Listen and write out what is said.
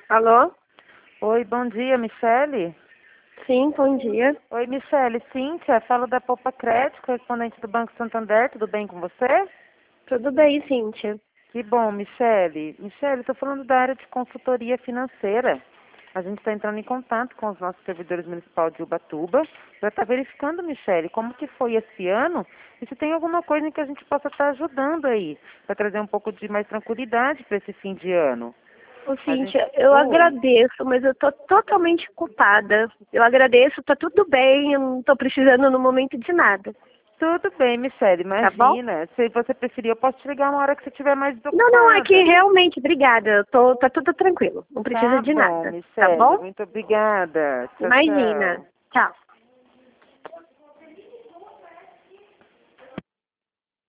Alô? Oi, bom dia, Michele. Sim, bom dia. Oi, Michele. Cíntia, falo da Poupa Crédito, correspondente do Banco Santander. Tudo bem com você? Tudo bem, Cíntia? Que bom, Michele. Michele, estou falando da área de consultoria financeira. A gente está entrando em contato com os nossos servidores municipais de Ubatuba para estar verificando, Michele, como que foi esse ano e se tem alguma coisa em que a gente possa estar ajudando aí, para trazer um pouco de mais tranquilidade para esse fim de ano. Ô, A gente... Cíntia, eu Oi. agradeço, mas eu tô totalmente ocupada. Eu agradeço, tá tudo bem, eu não tô precisando no momento de nada. Tudo bem, Michele, Tá bom? imagina. Se você preferir, eu posso te ligar uma hora que você estiver mais Não, é que desocupada. realmente, obrigada. Tá tudo tranquilo. Não precisa Tá de bom, nada. Tá Michele. bom? Muito obrigada. Tchau, Imagina. tchau. Tchau.